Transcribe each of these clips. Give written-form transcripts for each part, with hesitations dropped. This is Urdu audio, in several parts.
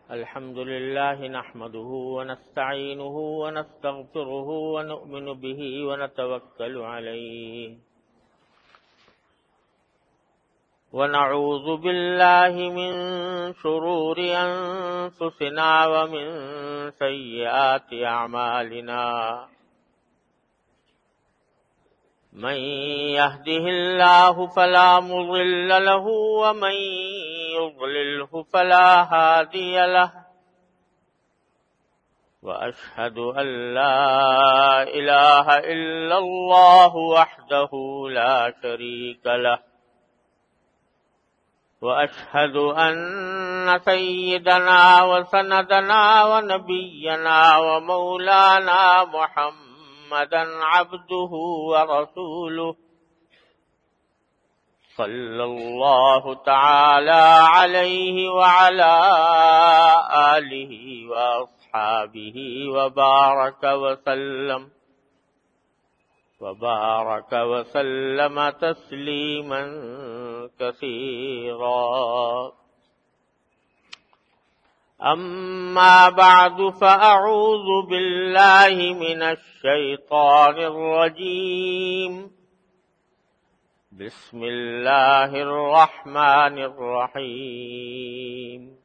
الحمد لله نحمده ونستعينه ونستغفره ونؤمن به ونتوكل عليه ونعوذ بالله من شرور أنفسنا ومن سيئات أعمالنا من يهده الله فلا مضل له ومن يضلله فلا هادي له وأشهد أن لا إله إلا الله وحده لا شريك له وأشهد أن سيدنا وسندنا ونبينا ومولانا محمدا عبده ورسوله صلى الله تعالى عليه وعلى آله وأصحابه وبارك وسلم تسليما كثيرا. أما بعد فأعوذ بالله من الشيطان الرجيم. بسم الله الرحمن الرحيم.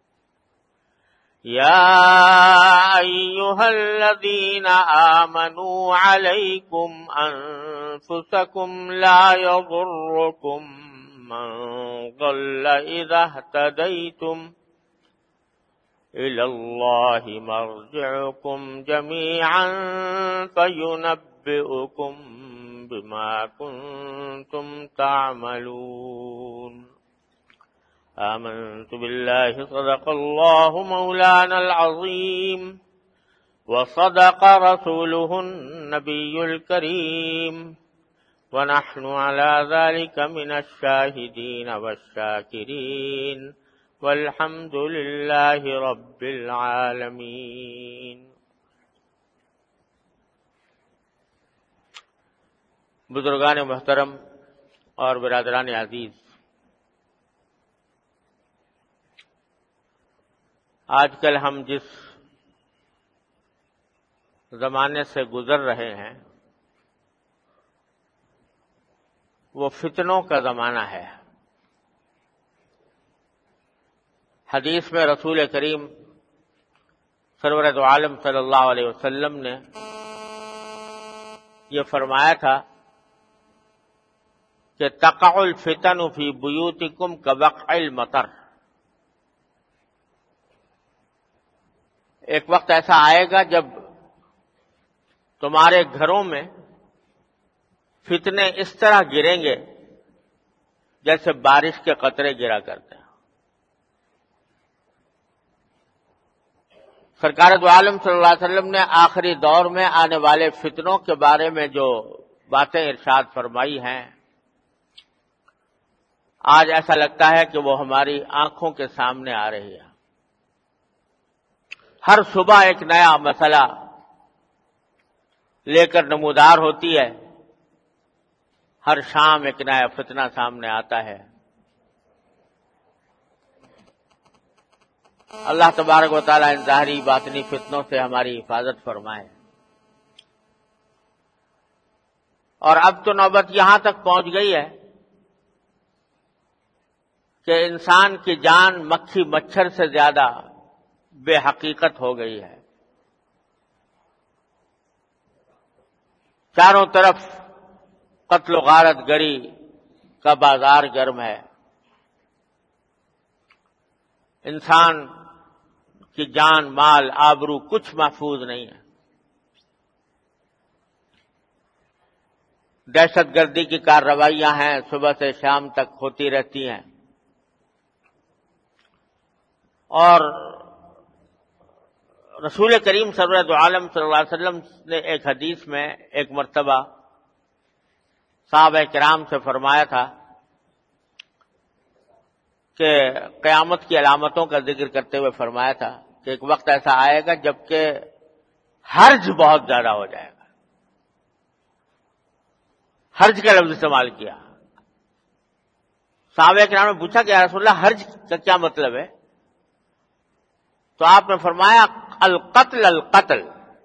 يا أيها الذين آمنوا عليكم أنفسكم لا يضركم من ضل إذا اهتديتم إلى الله مرجعكم جميعا فينبئكم بما كنتم تعملون. آمنت بالله صدق الله مولانا العظيم وصدق رسوله النبي الكريم ونحن على ذلك من الشاهدين والشاكرين والحمد لله رب العالمين. بزرگان محترم اور برادران عزیز، آج کل ہم جس زمانے سے گزر رہے ہیں وہ فتنوں کا زمانہ ہے. حدیث میں رسول کریم سرور دو عالم صلی اللہ علیہ وسلم نے یہ فرمایا تھا کہ تقع الفتن فی بیوتکم کوقع المطر. ایک وقت ایسا آئے گا جب تمہارے گھروں میں فتنے اس طرح گریں گے جیسے بارش کے قطرے گرا کرتے ہیں. سرکار دو عالم صلی اللہ علیہ وسلم نے آخری دور میں آنے والے فتنوں کے بارے میں جو باتیں ارشاد فرمائی ہیں، آج ایسا لگتا ہے کہ وہ ہماری آنکھوں کے سامنے آ رہی ہے. ہر صبح ایک نیا مسئلہ لے کر نمودار ہوتی ہے، ہر شام ایک نیا فتنہ سامنے آتا ہے. اللہ تبارک و تعالی ان ظاہری باطنی فتنوں سے ہماری حفاظت فرمائے. اور اب تو نوبت یہاں تک پہنچ گئی ہے کہ انسان کی جان مکھی مچھر سے زیادہ بے حقیقت ہو گئی ہے. چاروں طرف قتل و غارت گری کا بازار گرم ہے. انسان کی جان، مال، آبرو کچھ محفوظ نہیں ہے. دہشت گردی کی کارروائیاں ہیں، صبح سے شام تک ہوتی رہتی ہیں. اور رسول کریم سرور دو عالم صلی اللہ علیہ وسلم نے ایک حدیث میں ایک مرتبہ صحابہ کرام سے فرمایا تھا کہ قیامت کی علامتوں کا ذکر کرتے ہوئے فرمایا تھا کہ ایک وقت ایسا آئے گا جبکہ حرج بہت زیادہ ہو جائے گا. حرج کا لفظ استعمال کیا. صحابہ کرام نے پوچھا کہ یا رسول اللہ حرج کا کیا مطلب ہے؟ تو آپ نے فرمایا القتل القتل،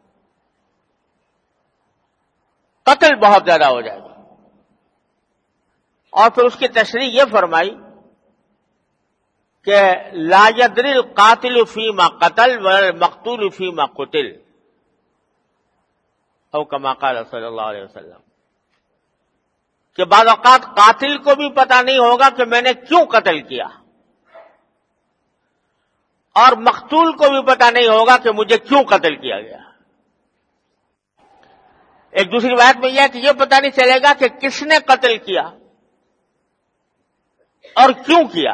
قتل بہت زیادہ ہو جائے گا. اور پھر اس کی تشریح یہ فرمائی کہ لا يدري القاتل فيما قتل والمقتول فيما قتل، او كما قال صلی اللہ علیہ وسلم، کہ بعض اوقات قاتل کو بھی پتہ نہیں ہوگا کہ میں نے کیوں قتل کیا، اور مقتول کو بھی پتہ نہیں ہوگا کہ مجھے کیوں قتل کیا گیا. ایک دوسری بات میں یہ ہے کہ یہ پتہ نہیں چلے گا کہ کس نے قتل کیا اور کیوں کیا.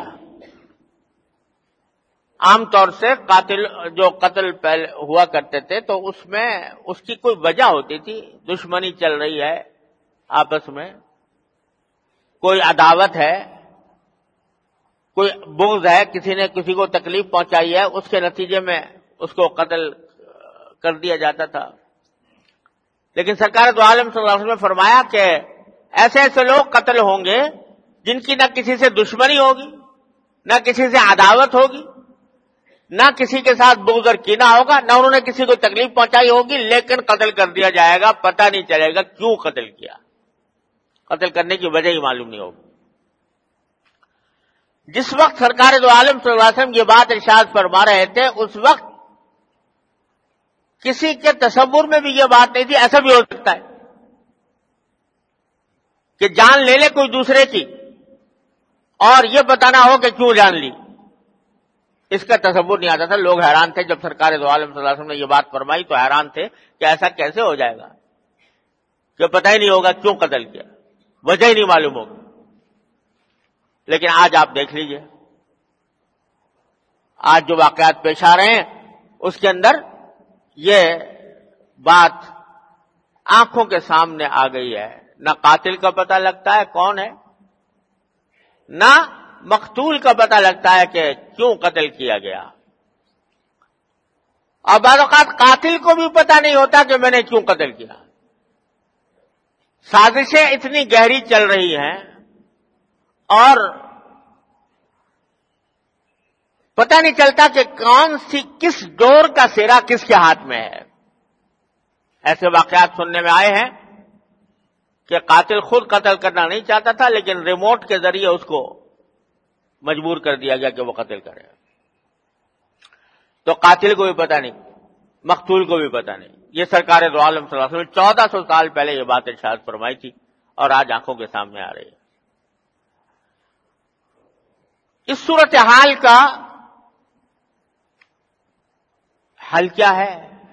عام طور سے قاتل جو قتل پہلے ہوا کرتے تھے تو اس میں اس کی کوئی وجہ ہوتی تھی، دشمنی چل رہی ہے آپس میں، کوئی عداوت ہے، کوئی بغض ہے، کسی نے کسی کو تکلیف پہنچائی ہے، اس کے نتیجے میں اس کو قتل کر دیا جاتا تھا. لیکن سرکار دو عالم صلی اللہ علیہ وسلم نے فرمایا کہ ایسے ایسے لوگ قتل ہوں گے جن کی نہ کسی سے دشمنی ہوگی، نہ کسی سے عداوت ہوگی، نہ کسی کے ساتھ بغض اور کینہ ہوگا، نہ انہوں نے کسی کو تکلیف پہنچائی ہوگی، لیکن قتل کر دیا جائے گا، پتہ نہیں چلے گا کیوں قتل کیا، قتل کرنے کی وجہ ہی معلوم نہیں ہوگی. جس وقت سرکار دو عالم صلی اللہ علیہ وسلم یہ بات ارشاد فرما رہے تھے اس وقت کسی کے تصور میں بھی یہ بات نہیں تھی. ایسا بھی ہو سکتا ہے کہ جان لے لے کوئی دوسرے کی اور یہ بتانا ہو کہ کیوں جان لی، اس کا تصور نہیں آتا تھا. لوگ حیران تھے جب سرکار دو عالم صلی اللہ علیہ وسلم نے یہ بات فرمائی تو حیران تھے کہ ایسا کیسے ہو جائے گا کہ پتہ ہی نہیں ہوگا کیوں قتل کیا، وجہ ہی نہیں معلوم ہوگی. لیکن آج آپ دیکھ لیجئے، آج جو واقعات پیش آ رہے ہیں اس کے اندر یہ بات آنکھوں کے سامنے آ گئی ہے. نہ قاتل کا پتہ لگتا ہے کون ہے، نہ مقتول کا پتہ لگتا ہے کہ کیوں قتل کیا گیا. اور بعض اوقات قاتل کو بھی پتہ نہیں ہوتا کہ میں نے کیوں قتل کیا. سازشیں اتنی گہری چل رہی ہیں اور پتہ نہیں چلتا کہ کون سی کس ڈور کا سیرا کس کے ہاتھ میں ہے. ایسے واقعات سننے میں آئے ہیں کہ قاتل خود قتل کرنا نہیں چاہتا تھا لیکن ریموٹ کے ذریعے اس کو مجبور کر دیا گیا کہ وہ قتل کرے. تو قاتل کو بھی پتہ نہیں، مقتول کو بھی پتہ نہیں. یہ سرکار دو عالم صلی اللہ علیہ وسلم 1400 سال پہلے یہ بات ارشاد فرمائی تھی اور آج آنکھوں کے سامنے آ رہی ہے. اس صورتحال کا حل کیا ہے؟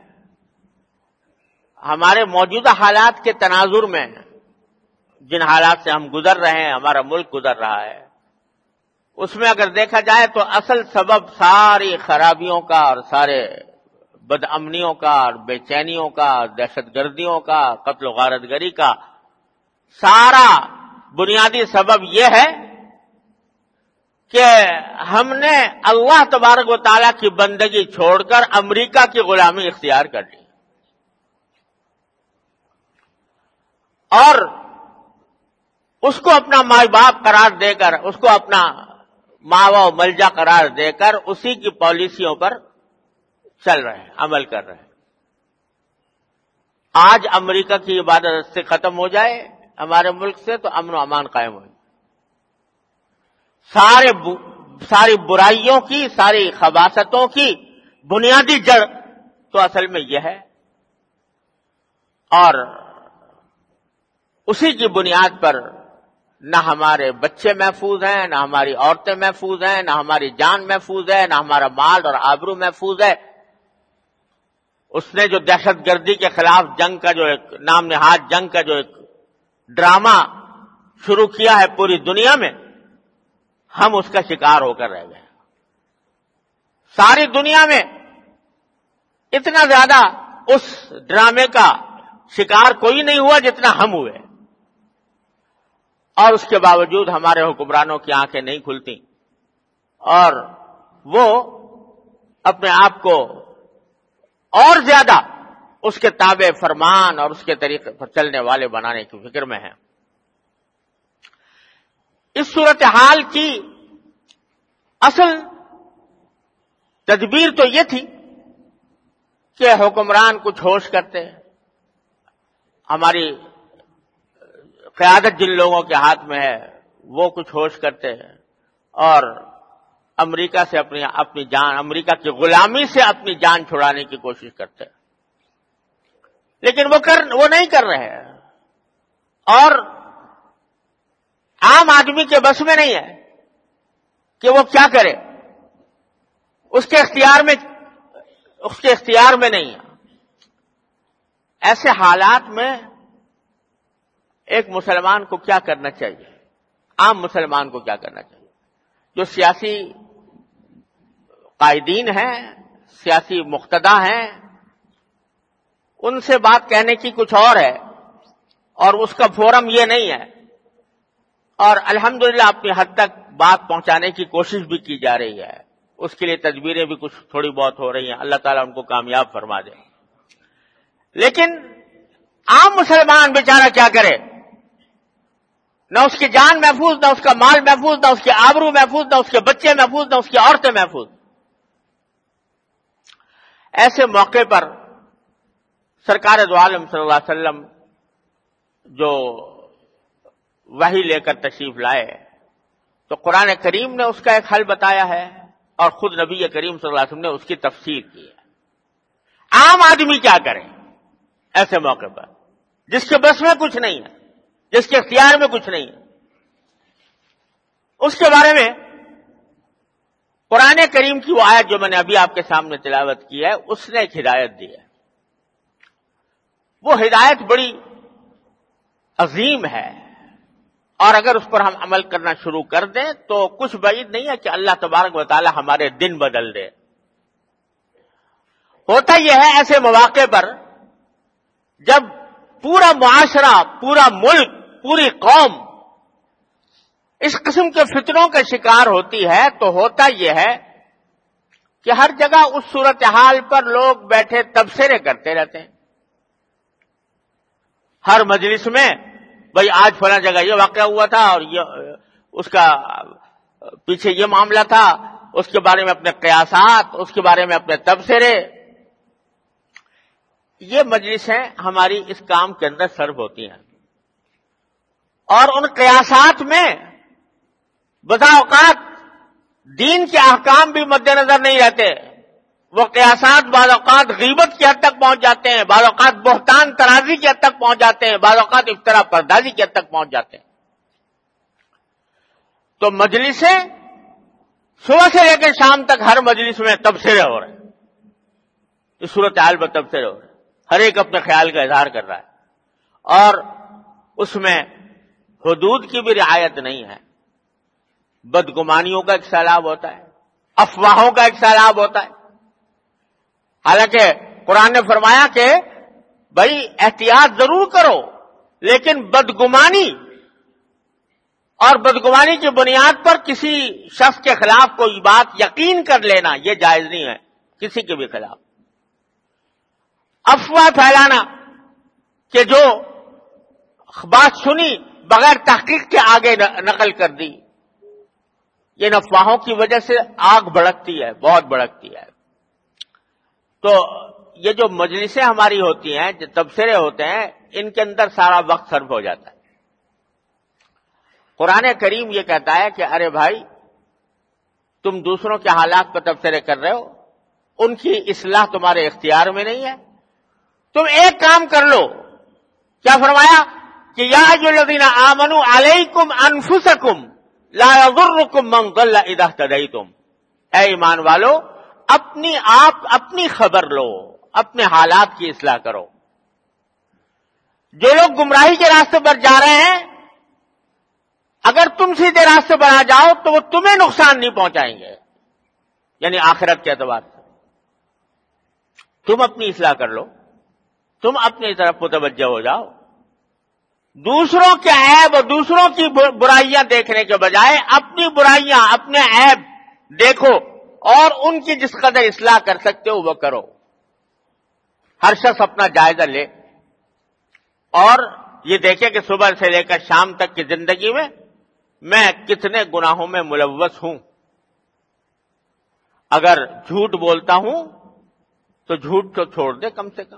ہمارے موجودہ حالات کے تناظر میں جن حالات سے ہم گزر رہے ہیں، ہمارا ملک گزر رہا ہے، اس میں اگر دیکھا جائے تو اصل سبب ساری خرابیوں کا اور سارے بد امنیوں کا اور بے چینیوں کا، دہشت گردیوں کا، قتل و غارت گری کا سارا بنیادی سبب یہ ہے کہ ہم نے اللہ تبارک و تعالیٰ کی بندگی چھوڑ کر امریکہ کی غلامی اختیار کر لی اور اس کو اپنا مائی باپ قرار دے کر، اس کو اپنا ماوا و ملجا قرار دے کر اسی کی پالیسیوں پر چل رہے ہیں، عمل کر رہے ہیں. آج امریکہ کی عبادت سے ختم ہو جائے ہمارے ملک سے تو امن و امان قائم ہو. ساری برائیوں کی، ساری خباثتوں کی بنیادی جڑ تو اصل میں یہ ہے، اور اسی کی بنیاد پر نہ ہمارے بچے محفوظ ہیں، نہ ہماری عورتیں محفوظ ہیں، نہ ہماری جان محفوظ ہے، نہ ہمارا مال اور آبرو محفوظ ہے. اس نے جو دہشت گردی کے خلاف جنگ کا جو ایک نام نہاد جنگ کا جو ایک ڈرامہ شروع کیا ہے پوری دنیا میں، ہم اس کا شکار ہو کر رہ گئے. ساری دنیا میں اتنا زیادہ اس ڈرامے کا شکار کوئی نہیں ہوا جتنا ہم ہوئے، اور اس کے باوجود ہمارے حکمرانوں کی آنکھیں نہیں کھلتی اور وہ اپنے آپ کو اور زیادہ اس کے تابع فرمان اور اس کے طریقے پر چلنے والے بنانے کی فکر میں ہیں. اس صورتحال کی اصل تدبیر تو یہ تھی کہ حکمران کچھ ہوش کرتے، ہماری قیادت جن لوگوں کے ہاتھ میں ہے وہ کچھ ہوش کرتے اور امریکہ سے اپنی جان، امریکہ کی غلامی سے اپنی جان چھڑانے کی کوشش کرتے، لیکن وہ نہیں کر رہے ہیں، اور عام آدمی کے بس میں نہیں ہے کہ وہ کیا کرے، اس کے اختیار میں نہیں ہے۔ ایسے حالات میں ایک مسلمان کو کیا کرنا چاہیے، عام مسلمان کو کیا کرنا چاہیے؟ جو سیاسی قائدین ہیں، سیاسی مقتدا ہیں، ان سے بات کہنے کی کچھ اور ہے اور اس کا فورم یہ نہیں ہے، اور الحمدللہ اپنی حد تک بات پہنچانے کی کوشش بھی کی جا رہی ہے، اس کے لیے تدبیریں بھی کچھ تھوڑی بہت ہو رہی ہیں، اللہ تعالیٰ ان کو کامیاب فرما دے۔ لیکن عام مسلمان بیچارہ کیا کرے؟ نہ اس کی جان محفوظ، نہ اس کا مال محفوظ، نہ اس کی آبرو محفوظ، نہ اس کے بچے محفوظ، نہ اس کی عورتیں محفوظ۔ ایسے موقع پر سرکار دو عالم صلی اللہ علیہ وسلم جو وحی لے کر تشریف لائے تو قرآن کریم نے اس کا ایک حل بتایا ہے اور خود نبی کریم صلی اللہ علیہ وسلم نے اس کی تفسیر کی ہے۔ عام آدمی کیا کرے ایسے موقع پر، جس کے بس میں کچھ نہیں ہے، جس کے اختیار میں کچھ نہیں ہے؟ اس کے بارے میں قرآن کریم کی وہ آیت جو میں نے ابھی آپ کے سامنے تلاوت کی ہے، اس نے ایک ہدایت دی ہے۔ وہ ہدایت بڑی عظیم ہے، اور اگر اس پر ہم عمل کرنا شروع کر دیں تو کچھ بعید نہیں ہے کہ اللہ تبارک و تعالی ہمارے دن بدل دے۔ ہوتا یہ ہے ایسے مواقع پر جب پورا معاشرہ، پورا ملک، پوری قوم اس قسم کے فتنوں کا شکار ہوتی ہے، تو ہوتا یہ ہے کہ ہر جگہ اس صورتحال پر لوگ بیٹھے تبصرے کرتے رہتے ہیں۔ ہر مجلس میں بھئی آج فلاں جگہ یہ واقعہ ہوا تھا اور یہ اس کا پیچھے یہ معاملہ تھا، اس کے بارے میں اپنے قیاسات، اس کے بارے میں اپنے تبصرے۔ یہ مجلسیں ہماری اس کام کے اندر سرو ہوتی ہیں، اور ان قیاسات میں بسا اوقات دین کے احکام بھی مد نظر نہیں رہتے۔ وہ قیاسات بعض اوقات غیبت کی حد تک پہنچ جاتے ہیں، بعض اوقات بہتان ترازی کی حد تک پہنچ جاتے ہیں، بعض اوقات افترا پردازی کی حد تک پہنچ جاتے ہیں۔ تو مجلسیں صبح سے لے کر شام تک ہر مجلس میں تبصرے ہو رہے ہیں، اس صورتحال پر تبصرے ہو رہے ہیں، ہر ایک اپنے خیال کا اظہار کر رہا ہے، اور اس میں حدود کی بھی رعایت نہیں ہے۔ بدگمانیوں کا ایک سیلاب ہوتا ہے، افواہوں کا ایک سیلاب ہوتا ہے۔ حالانکہ قرآن نے فرمایا کہ بھائی احتیاط ضرور کرو، لیکن بدگمانی اور بدگمانی کی بنیاد پر کسی شخص کے خلاف کوئی بات یقین کر لینا یہ جائز نہیں ہے، کسی کے بھی خلاف۔ افواہ پھیلانا کہ جو بات سنی بغیر تحقیق کے آگے نقل کر دی، یہ افواہوں کی وجہ سے آگ بھڑکتی ہے، بہت بھڑکتی ہے۔ تو یہ جو مجلسیں ہماری ہوتی ہیں، جو تبصرے ہوتے ہیں، ان کے اندر سارا وقت صرف ہو جاتا ہے۔ قرآن کریم یہ کہتا ہے کہ ارے بھائی تم دوسروں کے حالات پر تبصرے کر رہے ہو، ان کی اصلاح تمہارے اختیار میں نہیں ہے، تم ایک کام کر لو۔ کیا فرمایا کہ یا ایھا الذین آمنوا علیکم انفسکم لا یضرکم من ضل اذا اہتدیتم، اے ایمان والو اپنی خبر لو، اپنے حالات کی اصلاح کرو۔ جو لوگ گمراہی کے راستے پر جا رہے ہیں، اگر تم سیدھے راستے پر آ جاؤ تو وہ تمہیں نقصان نہیں پہنچائیں گے، یعنی آخرت کے اعتبار سے۔ تم اپنی اصلاح کر لو، تم اپنی طرف متوجہ ہو جاؤ، دوسروں کے عیب اور دوسروں کی برائیاں دیکھنے کے بجائے اپنی برائیاں، اپنے عیب دیکھو اور ان کی جس قدر اصلاح کر سکتے ہو وہ کرو۔ ہر شخص اپنا جائزہ لے اور یہ دیکھے کہ صبح سے لے کر شام تک کی زندگی میں کتنے گناہوں میں ملوث ہوں۔ اگر جھوٹ بولتا ہوں تو جھوٹ تو چھوڑ دے کم سے کم،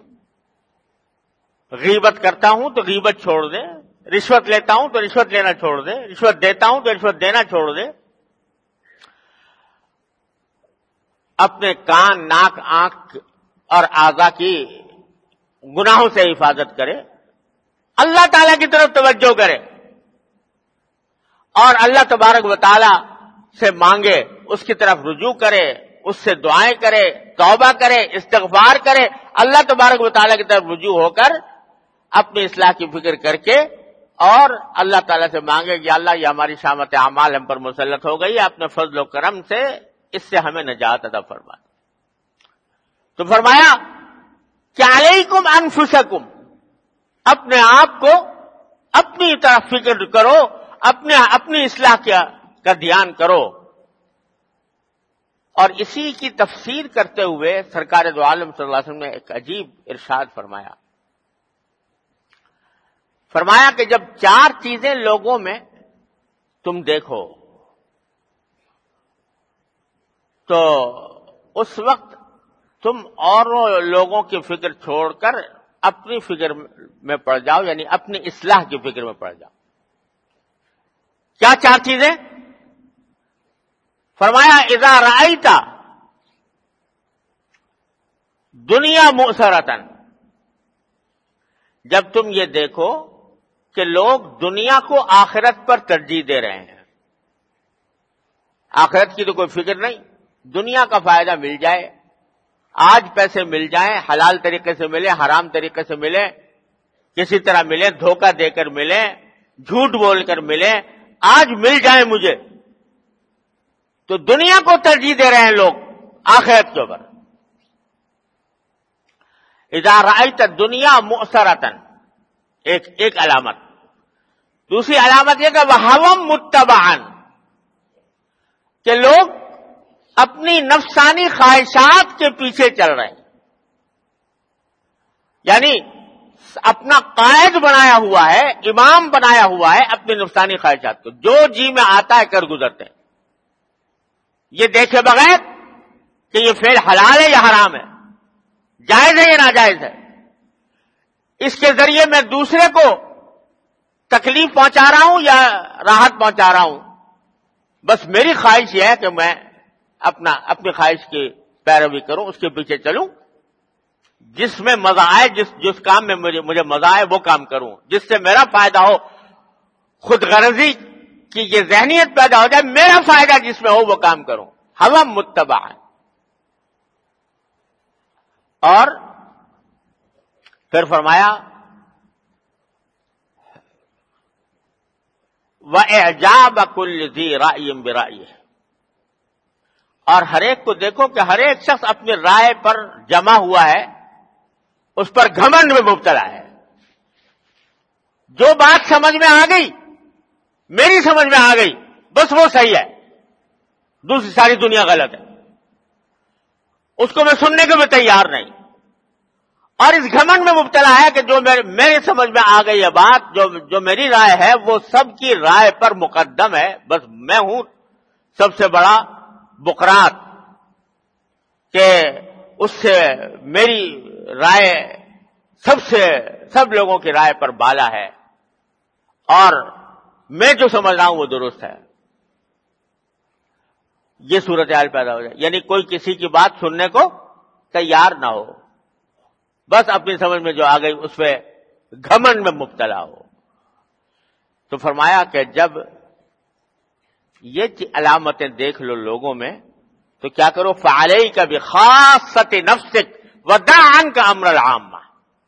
غیبت کرتا ہوں تو غیبت چھوڑ دے، رشوت لیتا ہوں تو رشوت لینا چھوڑ دے، رشوت دیتا ہوں تو رشوت دینا چھوڑ دے، اپنے کان، ناک، آنکھ اور اعضاء کی گناہوں سے حفاظت کرے، اللہ تعالیٰ کی طرف توجہ کرے اور اللہ تبارک و تعالیٰ سے مانگے، اس کی طرف رجوع کرے، اس سے دعائیں کرے، توبہ کرے، استغفار کرے، اللہ تبارک و تعالیٰ کی طرف رجوع ہو کر اپنی اصلاح کی فکر کر کے اور اللہ تعالیٰ سے مانگے کہ اللہ یہ ہماری شامت اعمال ہم پر مسلط ہو گئی ہے، اپنے فضل و کرم سے اس سے ہمیں نجات عطا فرما۔ تو فرمایا کہ علیکم انفسکم، اپنے آپ کو اپنی طرف فکر کرو، اپنی اصلاح کا دھیان کرو۔ اور اسی کی تفسیر کرتے ہوئے سرکار دو عالم صلی اللہ علیہ وسلم نے ایک عجیب ارشاد فرمایا کہ جب چار چیزیں لوگوں میں تم دیکھو تو اس وقت تم اور لوگوں کی فکر چھوڑ کر اپنی فکر میں پڑ جاؤ، یعنی اپنی اصلاح کی فکر میں پڑ جاؤ۔ کیا چار چیزیں؟ فرمایا اذا رأیت دنیا مؤثرتن، جب تم یہ دیکھو کہ لوگ دنیا کو آخرت پر ترجیح دے رہے ہیں، آخرت کی تو کوئی فکر نہیں، دنیا کا فائدہ مل جائے، آج پیسے مل جائیں، حلال طریقے سے ملے، حرام طریقے سے ملے، کسی طرح ملے، دھوکہ دے کر ملے، جھوٹ بول کر ملے، آج مل جائے مجھے، تو دنیا کو ترجیح دے رہے ہیں لوگ آخرت کے اوپر۔ اذا رأیت دنیا مؤثرتن، ایک علامت۔ دوسری علامت یہ کہ وہوم متبعن، کہ لوگ اپنی نفسانی خواہشات کے پیچھے چل رہے ہیں، یعنی اپنا قائد بنایا ہوا ہے، امام بنایا ہوا ہے اپنی نفسانی خواہشات کو، جو جی میں آتا ہے کر گزرتے ہیں، یہ دیکھے بغیر کہ یہ فعل حلال ہے یا حرام ہے، جائز ہے یا ناجائز ہے، اس کے ذریعے میں دوسرے کو تکلیف پہنچا رہا ہوں یا راحت پہنچا رہا ہوں، بس میری خواہش یہ ہے کہ میں اپنی خواہش کی پیروی کروں، اس کے پیچھے چلوں، جس میں مزہ آئے، جس کام میں مجھے مزہ آئے وہ کام کروں، جس سے میرا فائدہ ہو، خود غرضی کی یہ ذہنیت پیدا ہو جائے، میرا فائدہ جس میں ہو وہ کام کروں، ہوا متبع ہے۔ اور پھر فرمایا وَإِعْجَابَ كُلِّ ذِي رَأْيٍ بِرَأْيِهِ، اور ہر ایک کو دیکھو کہ ہر ایک شخص اپنی رائے پر جمع ہوا ہے، اس پر گھمنڈ میں مبتلا ہے، جو بات سمجھ میں آ گئی، میری سمجھ میں آ گئی، بس وہ صحیح ہے، دوسری ساری دنیا غلط ہے، اس کو میں سننے کے بھی تیار نہیں، اور اس گھمنڈ میں مبتلا ہے کہ جو میری سمجھ میں آ گئی ہے بات، جو میری رائے ہے وہ سب کی رائے پر مقدم ہے، بس میں ہوں سب سے بڑا بقرات کہ اس سے میری رائے سب لوگوں کی رائے پر بالا ہے، اور میں جو سمجھ رہا ہوں وہ درست ہے۔ یہ صورتحال پیدا ہو جائے، یعنی کوئی کسی کی بات سننے کو تیار نہ ہو، بس اپنی سمجھ میں جو آ گئی اس پہ گھمنڈ میں مبتلا ہو۔ تو فرمایا کہ جب یہ علامتیں دیکھ لو لوگوں میں تو کیا کرو، فعلیک بخاصۃ نفسک ودع عنک امر العامہ،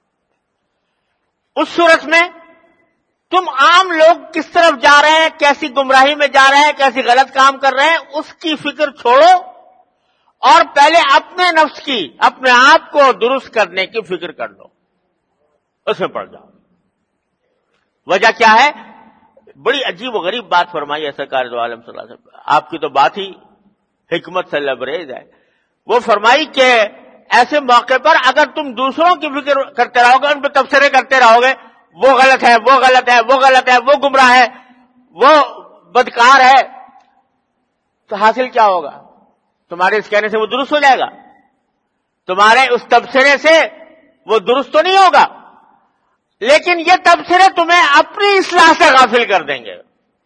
اس صورت میں تم عام لوگ کس طرف جا رہے ہیں، کیسی گمراہی میں جا رہے ہیں، کیسی غلط کام کر رہے ہیں، اس کی فکر چھوڑو اور پہلے اپنے نفس کی، اپنے آپ کو درست کرنے کی فکر کر لو، اس میں پڑ جاؤ۔ وجہ کیا ہے؟ بڑی عجیب و غریب بات فرمائی ہے سرکار دو عالم صلی اللہ علیہ وسلم، آپ کی تو بات ہی حکمت سے لبریز ہے۔ وہ فرمائی کہ ایسے موقع پر اگر تم دوسروں کی فکر کرتے رہو گے، ان پہ تبصرے کرتے رہو گے، وہ غلط ہے، وہ غلط ہے، وہ غلط ہے، وہ گمراہ ہے، وہ بدکار ہے، تو حاصل کیا ہوگا؟ تمہارے اس کہنے سے وہ درست ہو جائے گا؟ تمہارے اس تبصرے سے وہ درست تو نہیں ہوگا، لیکن یہ تبصرے تمہیں اپنی اصلاح سے غافل کر دیں گے۔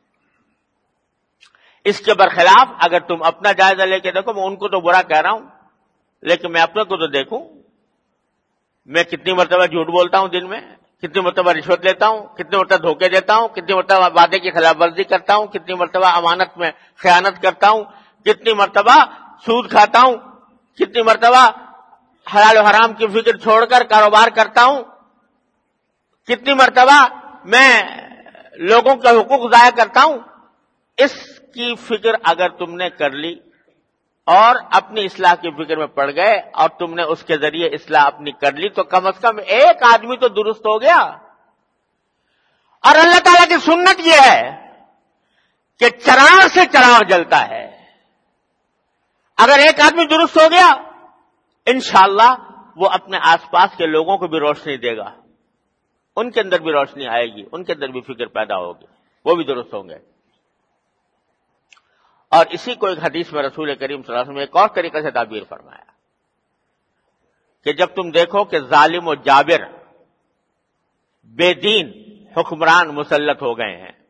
اس کے برخلاف اگر تم اپنا جائزہ لے کے دیکھو، میں ان کو تو برا کہہ رہا ہوں، لیکن میں اپنے کو تو دیکھوں، میں کتنی مرتبہ جھوٹ بولتا ہوں دن میں، کتنی مرتبہ رشوت لیتا ہوں، کتنی مرتبہ دھوکے دیتا ہوں، کتنی مرتبہ وعدے کی خلاف ورزی کرتا ہوں، کتنی مرتبہ امانت میں خیانت کرتا ہوں، کتنی مرتبہ سود کھاتا ہوں، کتنی مرتبہ حلال و حرام کی فکر چھوڑ کر کاروبار کرتا ہوں، کتنی مرتبہ میں لوگوں کے حقوق ضائع کرتا ہوں۔ اس کی فکر اگر تم نے کر لی اور اپنی اصلاح کی فکر میں پڑ گئے اور تم نے اس کے ذریعے اصلاح اپنی کر لی، تو کم از کم ایک آدمی تو درست ہو گیا۔ اور اللہ تعالیٰ کی سنت یہ ہے کہ چراغ سے چراغ جلتا ہے۔ اگر ایک آدمی درست ہو گیا، انشاءاللہ وہ اپنے آس پاس کے لوگوں کو بھی روشنی دے گا، ان کے اندر بھی روشنی آئے گی، ان کے اندر بھی فکر پیدا ہوگی، وہ بھی درست ہوں گے۔ اور اسی کو ایک حدیث میں رسول کریم صلی اللہ علیہ وسلم نے ایک اور طریقے سے تعبیر فرمایا کہ جب تم دیکھو کہ ظالم و جابر بے دین حکمران مسلط ہو گئے ہیں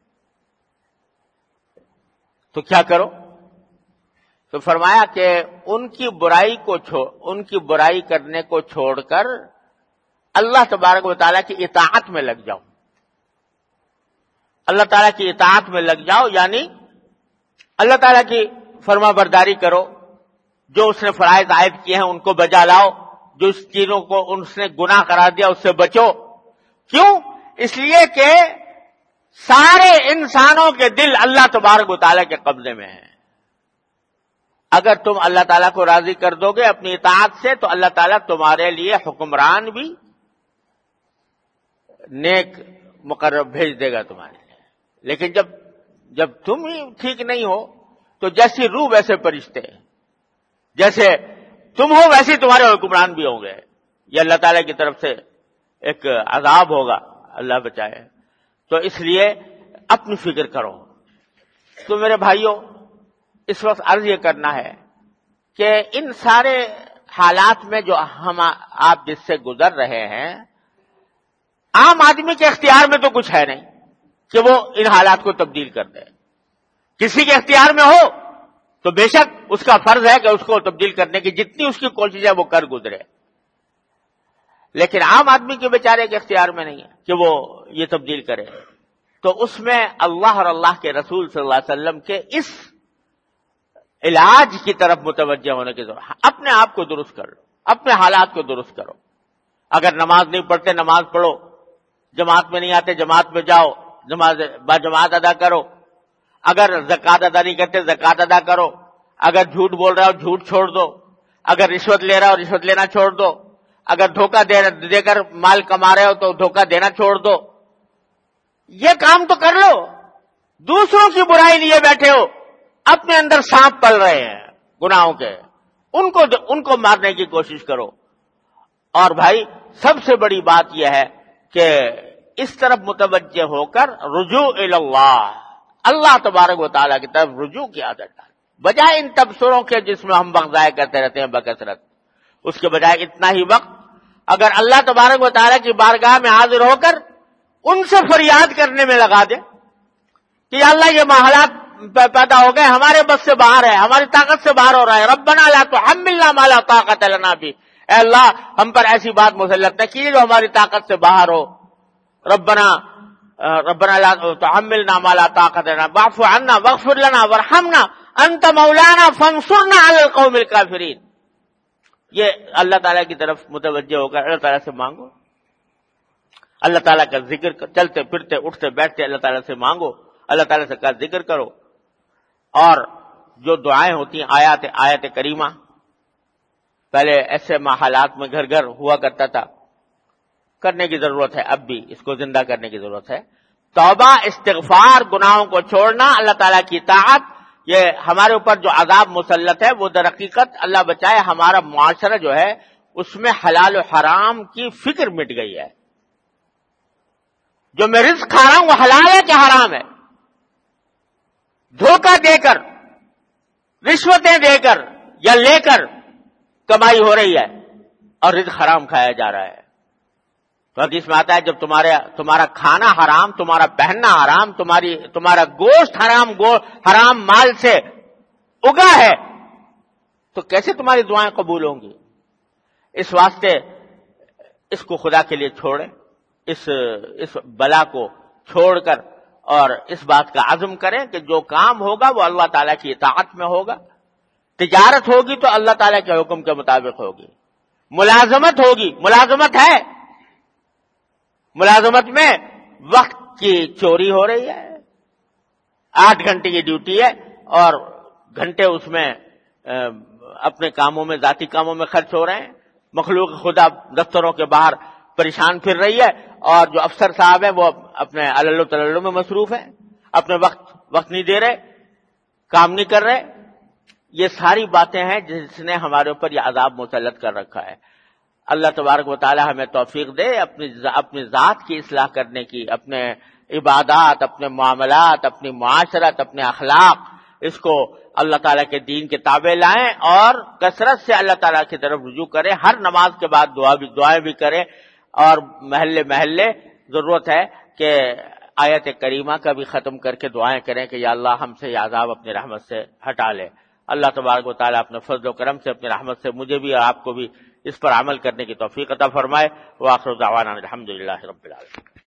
تو کیا کرو؟ تو فرمایا کہ ان کی برائی کرنے کو چھوڑ کر اللہ تبارک و تعالیٰ کی اطاعت میں لگ جاؤ۔ اللہ تعالیٰ کی اطاعت میں لگ جاؤ، یعنی اللہ تعالیٰ کی فرما برداری کرو، جو اس نے فرائض عائد کیے ہیں ان کو بجا لاؤ، جو اس چیزوں کو اس نے گناہ قرار دیا اس سے بچو۔ کیوں؟ اس لیے کہ سارے انسانوں کے دل اللہ تبارک و تعالیٰ کے قبضے میں ہیں۔ اگر تم اللہ تعالیٰ کو راضی کر دو گے اپنی اطاعت سے تو اللہ تعالیٰ تمہارے لیے حکمران بھی نیک مقرب بھیج دے گا تمہارے لیے۔ لیکن جب تم ہی ٹھیک نہیں ہو تو جیسی روح ویسے فرشتے، جیسے تم ہو ویسے تمہارے حکمران بھی ہوں گے۔ یہ اللہ تعالیٰ کی طرف سے ایک عذاب ہوگا، اللہ بچائے۔ تو اس لیے اپنی فکر کرو۔ تو میرے بھائیوں، اس وقت عرض یہ کرنا ہے کہ ان سارے حالات میں جو آپ جس سے گزر رہے ہیں، عام آدمی کے اختیار میں تو کچھ ہے نہیں کہ وہ ان حالات کو تبدیل کر دے۔ کسی کے اختیار میں ہو تو بے شک اس کا فرض ہے کہ اس کو تبدیل کرنے کی جتنی اس کی کوشش ہے وہ کر گزرے، لیکن عام آدمی کے بیچارے کے اختیار میں نہیں ہے کہ وہ یہ تبدیل کرے۔ تو اس میں اللہ اور اللہ کے رسول صلی اللہ علیہ وسلم کے اس علاج کی طرف متوجہ ہونے کی ضرورت ہے۔ اپنے آپ کو درست کرو، اپنے حالات کو درست کرو۔ اگر نماز نہیں پڑھتے نماز پڑھو، جماعت میں نہیں آتے جماعت میں جاؤ، نماز با جماعت ادا کرو۔ اگر زکوٰۃ ادا نہیں کرتے زکوٰۃ ادا کرو۔ اگر جھوٹ بول رہا ہو جھوٹ چھوڑ دو۔ اگر رشوت لے رہا ہو رشوت لینا چھوڑ دو۔ اگر دھوکہ دے کر مال کما رہے ہو تو دھوکہ دینا چھوڑ دو۔ یہ کام تو کر لو۔ دوسروں کی برائی لیے بیٹھے ہو، اپنے اندر سانپ پل رہے ہیں گناہوں کے، ان کو مارنے کی کوشش کرو۔ اور بھائی سب سے بڑی بات یہ ہے کہ اس طرف متوجہ ہو کر رجوع اللہ، اللہ تبارک و تعالیٰ کی طرف رجوع کی عادت ڈال، بجائے ان تبصروں کے جس میں ہم وقت ضائع کرتے رہتے ہیں بکثرت۔ اس کے بجائے اتنا ہی وقت اگر اللہ تبارک و تعالیٰ کی بارگاہ میں حاضر ہو کر ان سے فریاد کرنے میں لگا دے کہ یا اللہ یہ حالات پیدا ہو گئے، ہمارے بس سے باہر ہے، ہماری طاقت سے باہر ہو رہا ہے، ربنا لا تحملنا ما لا طاقت لنا به، اے اللہ ہم پر ایسی بات مسلط نہ کیجیے جو ہماری طاقت سے باہر ہو۔ ربنا لا تحملنا ما لا طاقت لنا واعف عنا واغفر لنا وارحمنا انت مولانا فانصرنا علی القوم الکافرین۔ یہ اللہ تعالیٰ کی طرف متوجہ ہو کر اللہ تعالیٰ سے مانگو، اللہ تعالیٰ کا ذکر چلتے پھرتے اٹھتے بیٹھتے اللہ تعالیٰ سے مانگو، اللہ تعالیٰ سے کا ذکر کرو۔ اور جو دعائیں ہوتی ہیں آیت کریمہ، پہلے ایسے حالات میں گھر گھر ہوا کرتا تھا، کرنے کی ضرورت ہے، اب بھی اس کو زندہ کرنے کی ضرورت ہے۔ توبہ، استغفار، گناہوں کو چھوڑنا، اللہ تعالیٰ کی اطاعت، یہ ہمارے اوپر جو عذاب مسلط ہے وہ در حقیقت اللہ بچائے ہمارا معاشرہ جو ہے اس میں حلال و حرام کی فکر مٹ گئی ہے۔ جو میں رزق کھا رہا ہوں وہ حلال ہے کہ حرام ہے؟ دھوکہ دے کر، رشوتیں دے کر یا لے کر کمائی ہو رہی ہے اور رزق حرام کھایا جا رہا ہے. تو حدیث میں آتا ہے جب تمہارا کھانا حرام، تمہارا پہننا حرام، تمہارا گوشت حرام مال سے اگا ہے تو کیسے تمہاری دعائیں قبول ہوں گی؟ اس واسطے اس کو خدا کے لیے چھوڑیں، اس بلا کو چھوڑ کر اور اس بات کا عزم کریں کہ جو کام ہوگا وہ اللہ تعالیٰ کی اطاعت میں ہوگا. تجارت ہوگی تو اللہ تعالیٰ کے حکم کے مطابق ہوگی. ملازمت ہوگی، ملازمت ہے، ملازمت میں وقت کی چوری ہو رہی ہے. 8 گھنٹے کی ڈیوٹی ہے اور گھنٹے اس میں اپنے کاموں میں، ذاتی کاموں میں خرچ ہو رہے ہیں. مخلوق خدا دفتروں کے باہر پریشان پھر رہی ہے اور جو افسر صاحب ہیں وہ اپنے علل تلل میں مصروف ہیں، اپنے وقت نہیں دے رہے، کام نہیں کر رہے. یہ ساری باتیں ہیں جس نے ہمارے اوپر یہ عذاب مسلط کر رکھا ہے. اللہ تبارک و تعالی ہمیں توفیق دے اپنی ذات کی اصلاح کرنے کی، اپنے عبادات، اپنے معاملات، اپنی معاشرت، اپنے اخلاق، اس کو اللہ تعالیٰ کے دین کے تابع لائیں اور کثرت سے اللہ تعالیٰ کی طرف رجوع کریں. ہر نماز کے بعد دعائیں بھی کریں اور محلے ضرورت ہے کہ آیت کریمہ کا بھی ختم کر کے دعائیں کریں کہ یا اللہ ہم سے یہ عذاب اپنی رحمت سے ہٹا لے. اللہ تبارک و تعالیٰ اپنے فضل و کرم سے، اپنی رحمت سے مجھے بھی اور آپ کو بھی اس پر عمل کرنے کی توفیق عطا فرمائے. وآخر دعوانا الحمدللہ رب العالمین.